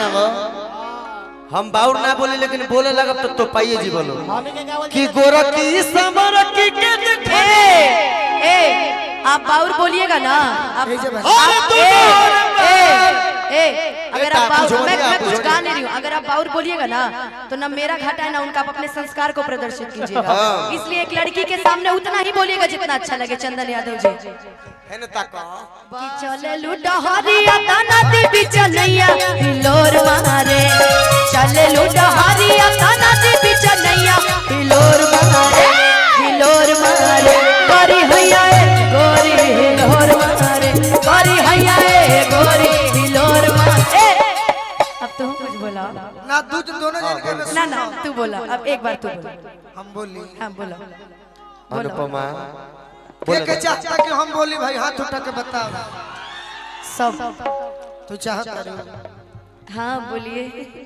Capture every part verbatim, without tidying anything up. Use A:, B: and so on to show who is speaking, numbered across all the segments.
A: सुनाबो हम बाउर ना बोले लेकिन बोले लगा तो तो पाइए जी बोलो कि गोरखी समरखी के दिखे
B: ए आप बाउर बोलिएगा ना आप
A: आप
B: ए ए अगर आप बाउर मैं मैं कुछ गा नहीं रही हूँ अगर आप बाउर बोलिएगा ना तो ना मेरा घाटा है ना उनका, आप अपने संस्कार को प्रदर्शित कीजिएगा। इसलिए एक लड़की के सामने उतना ही बोलिएगा जितना अच्छा लगे। चंदन यादव जी
A: है न ताको
B: कि चले लुडहरिया ताना दी बिचनैया हिलोर मारे, चले लुडहरिया ताना दी बिचनैया हिलोर मारे, हिलोर मारे गोरी हैया ए गोरी हिलोर मारे, गोरी हैया ए गोरी हिलोर मारे। अब तो कुछ बोला
C: ना तू दोनों जन के
B: ना ना तू बोला, अब एक बार तू बोला।
C: हम बोली
B: हाँ बोला
A: अनुपमा
C: के के चाहता कि हम बोली भाई हाथ उठा के बताओ
B: सब
C: तू चाहता रे
B: हाँ बोलिए।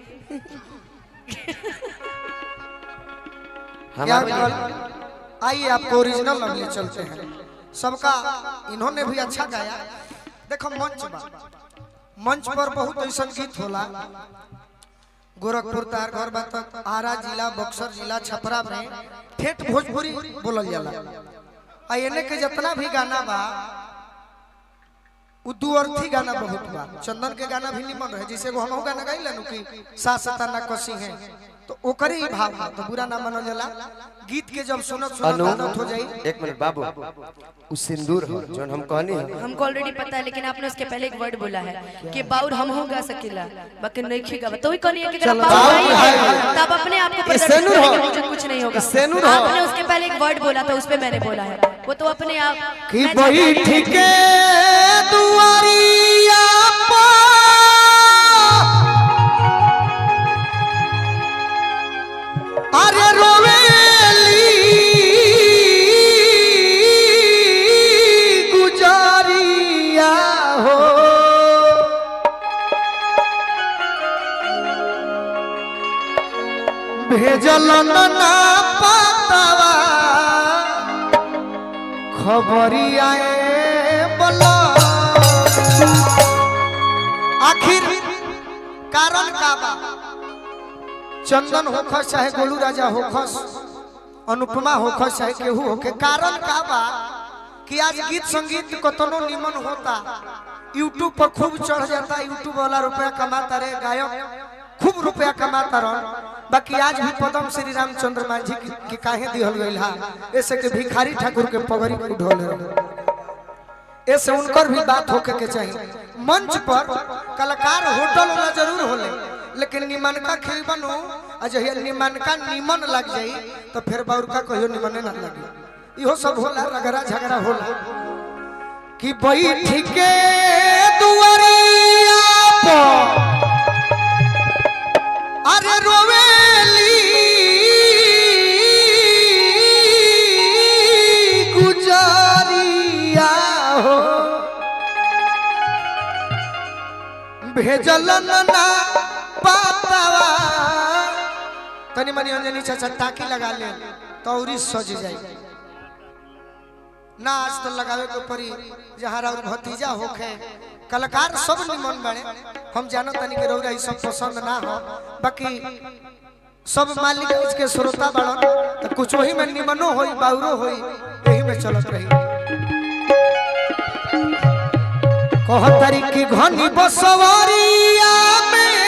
C: क्या आइए आपको ओरिजिनल लवली चलते हैं। सबका इन्होंने भी अच्छा गाया। देखो मंच बा, मंच पर बहुत ऐसा गीत होला। गोरखपुर तार घर बा तक आरा जिला बक्सर जिला छपरा में ठेठ भोजपुरी बोलल जाला। आ एने के जितना भी गाना बा उ दू अर्थी गाना बहुत बा। चंदन के गाना भी निमन रहे, जैसे वो हम गाना गाइला नु कि सासता ना कसी है तो ओकरे ही भाव बा, तो बुरा ना मानल जाला। गीत के जब सुनत सुनत आदत हो जाई।
A: एक मिनट बाबू उस सिंदूर हो जोन हम कहनी है
B: हमको ऑलरेडी पता है, लेकिन आपने उसके पहले एक वर्ड बोला है कि बाउर हम हो गा सकेला बाकी नहीं खीगा, तो ही कहनी है कि अगर बाउर नहीं है तब अपने आप को प्रदर्शित करेंगे, मुझे कुछ नहीं होगा। आपने उसके पहले एक वर्ड बोला था, उस पे मैंने बोला है, वो तो अपने आप
C: कि बैठ के दुआरिया अरे रोवेली गुजारिया हो भेजल ना पातावा खबरिया बोला। आखिर कारण का बा? चंदन होखस चाहे गोलू राजा होखस, अनुपमा होखस चाहे केहू होके, कारण का बा कि आज गीत संगीत कतनो निमन होता, यूट्यूब पर खूब चढ़ जाता, यूट्यूब वाला रुपया कमाता रे, गायक खूब रुपया कमाता रह, बाकी आज भी पदम श्री रामचंद्र मांझी की काहे दिहल गइल हा, ऐसे के भिखारी ठाकुर के पगड़ी उठोल रहे। ऐसे उनकर भी बात होके के चाहिए। मंच पर कलाकार होटल वाला जरूर होले, लेकिन निमन का खेल बनो अजहिया निमन का निमन लग जाई तो फिर बाउर का कहियो निमने ना लगे। इहो सब होला, रगड़ा झगड़ा होला। कि बैठ के दुआरिया पर अरे रोवेली गुजारिया हो भेजल ना पातावा। तनी मनी अंजनी चाचा ताकी लगा ले तो औरी सज जाई ना। आज तो लगावे के परी जहाँ और भतीजा होखे। कलाकार सब निमन बने, हम जानो तनी के रौरा ई सब पसंद ना हो, बाकी सब मालिक इसके श्रोता बड़न तो कुछ वही में निमनो होई बाउरो होई, यही में चलत रही। कह तरीकी घनी बसवरिया में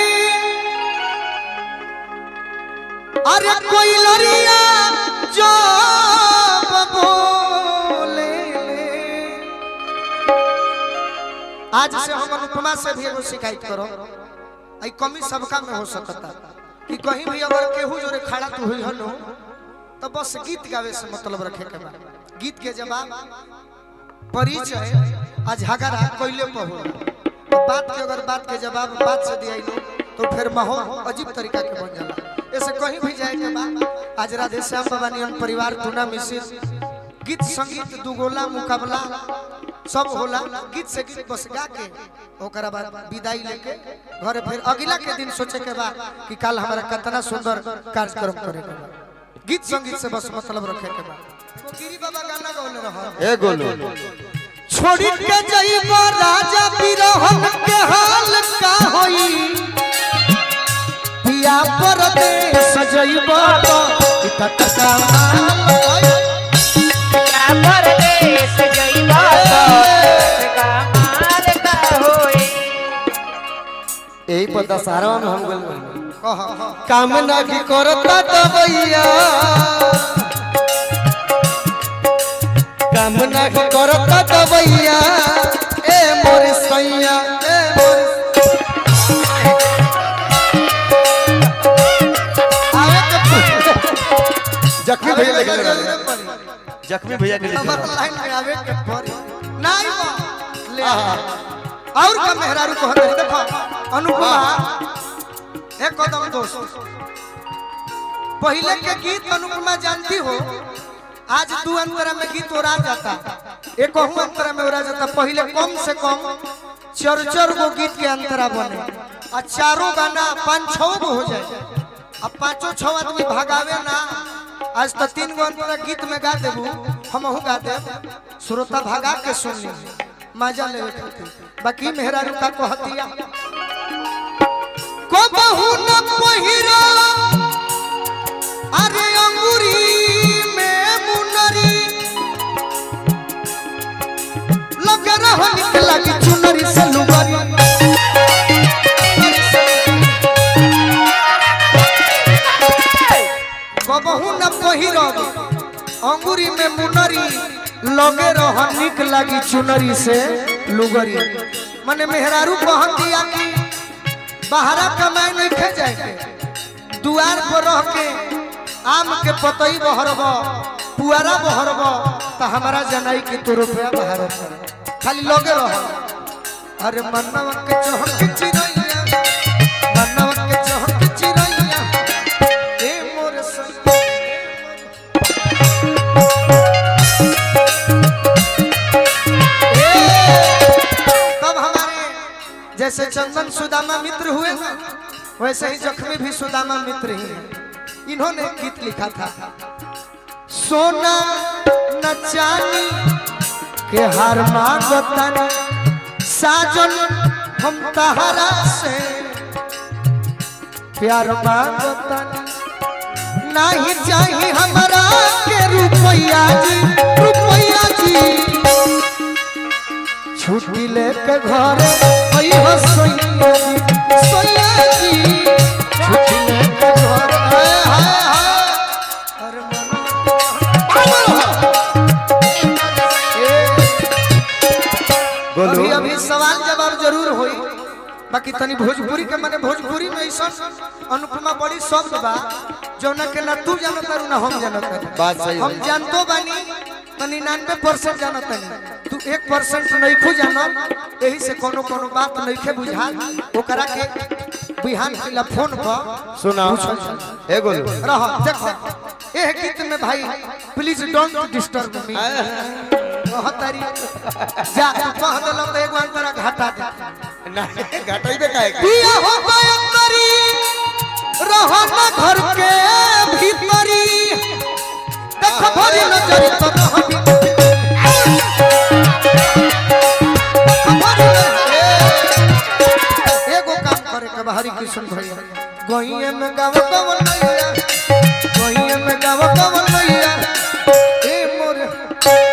C: अरे कोई लरिया जो बोले। आज से हम अनुपमा से भी एगो शिकायत करो, आई कमी सबका में हो सकता कि कहीं भी अगर केहू जोरे खड़ा तू हुई हनो तो बस गीत गावे से मतलब रखे के बा। गीत के जवाब परिचय आज झगड़ा कोइले पर हो, तो बात के अगर बात के जवाब बात से दिया लो तो फिर माहौल अजीब तरीका के बन जाला। ऐसे कहीं भी जाए के बाद आज राधे श्याम बाबा नियन परिवार टूना मिसिस गीत संगीत दुगोला मुकाबला सब होला। गीत से गीत बस गा के ओकरा बाद विदाई लेके घरे फिर अगला के दिन सोचे के बा कि कल हमारा कितना सुंदर कार्यक्रम करे के बा। गीत संगीत से बस मतलब रखे के बा। गिरी बाबा गाना गौले रह
A: ए गोलू
C: छोड़ी के जइबा राजा बिरहन के हाल का होई। जइबो तो इता कमाल
D: परदेश जइबा तो कमाल का होई।
A: यही पता सारा में हम बोल
C: कह
A: काम ना की करता दबैया काम ना की करता दबैया ए मोर सैया ए मोर जख्मी भैया लेके लगा जख्मी भैया के लिए
C: नंबर लाइन में आवे के पड़ी नहीं बा ले और का मेहरारू को हटे देखो अनुपमा एक कदम दोस्त पहले के गीत अनुपमा जानती हो आज दो अंतरा में गीत ओरा जाता एक कहूं अंतरा में ओरा जाता पहले कम से कम चार चार गो गीत के अंतरा बने आ चारों गाना पांच छह गो हो जाए अब पांचों छह आदमी भगावे ना आज तो तीन गो अंतरा गीत में गा देबू हमहू गा देब श्रोता भगा के सुननी मजा ले बाकी मेहरारू का कहतिया को बहु न पहिरा अरे अंगूरी में मुनरी लग रहा निकला की चुनरी से लुगरी को बहु न पहिरा अंगूरी में मुनरी लगे रहा निक लगी चुनरी से लुगरी माने मेहरारू कहतिया की बाहरा कमाए नहीं खे जाए दुआर पर रह के आम के पतई बहरब पुआरा बहरब तो हमारा जनाई के तो रुपया बाहर खाली लगे रह अरे मनवा के चहक चिरैया मनवा के चहक चिरैया ए मोर तब हमारे जैसे चंदन सुदामा मित्र हुए ना वैसे ही जख्मी भी सुदामा मित्र ही है। इन्होंने गीत लिखा था सोना न चांदी के हार मांगतन साजन हम तहरा से प्यार मांगतन नहीं चाहिए हमारा के रुपया जी रुपया जी छुट्टी लेके घर अइहो सोइया जी सोइया जी छुट्टी लेके घर हाय हाय हाय अरे मन अभी अभी सवाल जवाब जरूर होई बाकी तनी भोजपुरी के माने भोजपुरी में ऐसा अनुपमा बड़ी शब्द बा जौना के ना तू जानत तारू ना हम जानत तारू
A: बात सही
C: हम जानतो बानी तो निन्यानवे परसेंट जानत तानी तू एक परसेंट नहीं खु जानत यही से कोनो कोनो बात नहीं खे बुझा ओकरा के बिहान खिला फोन पर
A: सुना ए गोलू
C: रह देखो ए गीत में भाई प्लीज डोंट डिस्टर्ब मी हतारी जा तू कह देलो तो एगो अंतरा घाटा दे
A: नहीं घटाई बे काहे
C: पिया हो गया अंतरी रहना घर के भीतरी देख भरी नजर तो रहबी एगो काम करे के बाहरी कृष्ण भैया गोइए में गाव कवन नैया गोइए में गाव कवन नैया ए मोर